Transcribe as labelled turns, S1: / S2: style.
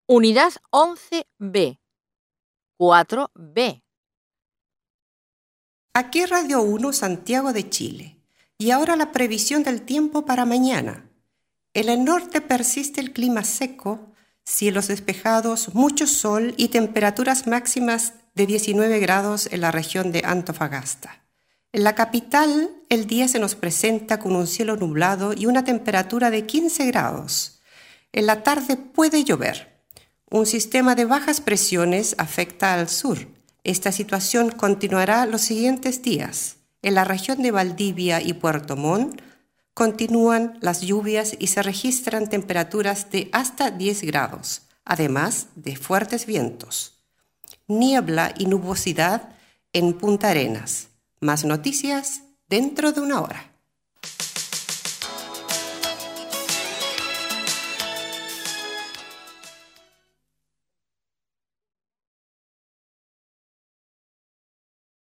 S1: Unidad 11B, 4B.
S2: Aquí Radio 1 Santiago de Chile. Y ahora la previsión del tiempo para mañana. En el norte persiste el clima seco, cielos despejados, mucho sol y temperaturas máximas de 19 grados en la región de Antofagasta. En la capital, el día se nos presenta con un cielo nublado y una temperatura de 15 grados. En la tarde puede llover. Un sistema de bajas presiones afecta al sur. Esta situación continuará los siguientes días. En la región de Valdivia y Puerto Montt continúan las lluvias y se registran temperaturas de hasta 10 grados, además de fuertes vientos. Niebla y nubosidad en Punta Arenas. Más noticias dentro de una hora.